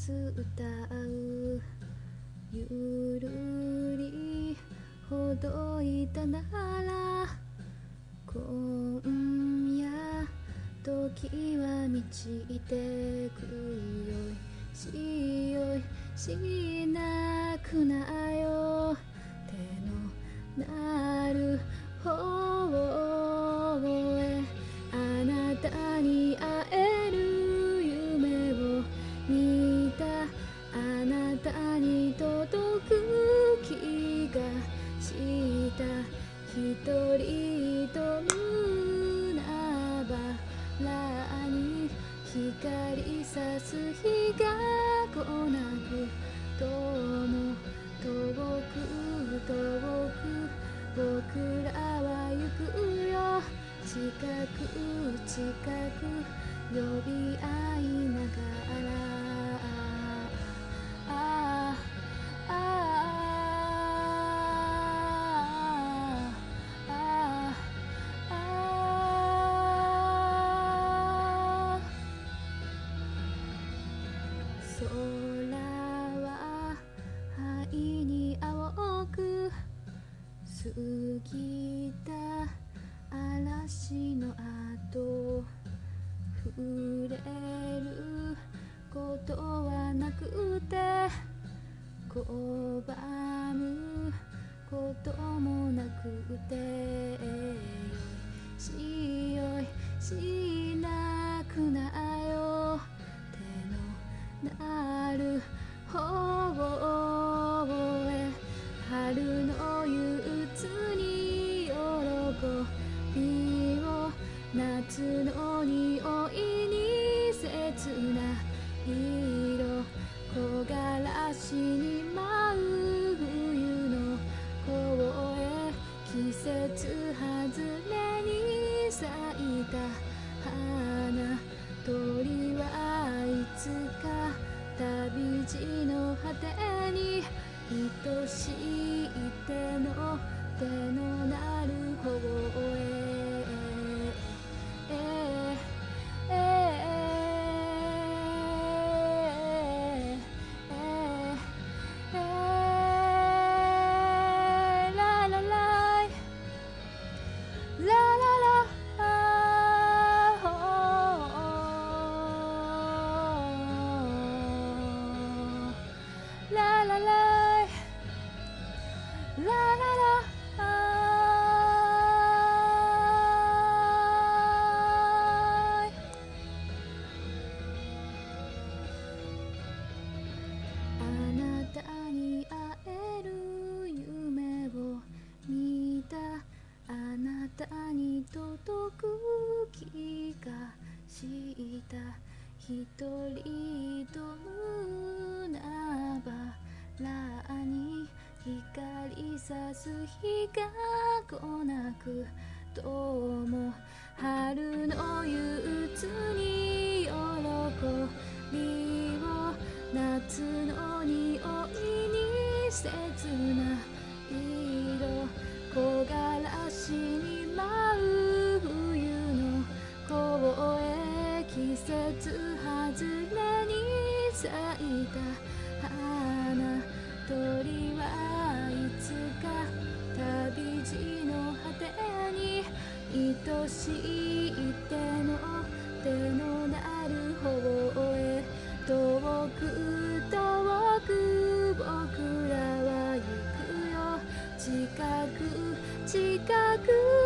歌うゆるりほどいたなら今夜時は満ちてくよいしよいしなくなよ手のなる方へあなたに会える夢を見たあなたに届く気がした一人と胸ばらに光さす日が来なくとも遠く遠く僕らは行くよ近く近く呼び合いながら空は灰に青く過ぎた嵐の後触れることはなくて拒むこともなくてしよいしなくなよ手のなる方へ春の憂鬱に喜びを夏の匂いに切な色木枯らしに舞う冬の声季節外れに咲いた花鳥はいつか旅路の果てに愛しい手のなる方へ届く気がした一人と胸ばらに光さす日が来なくとも春の憂鬱に喜びを夏の匂いに切な色木枯らしに舞う冬の声季節外れに咲いた花鳥はいつか旅路の果てに愛しい手のなる方へ遠く遠く僕らは行くよ近く近く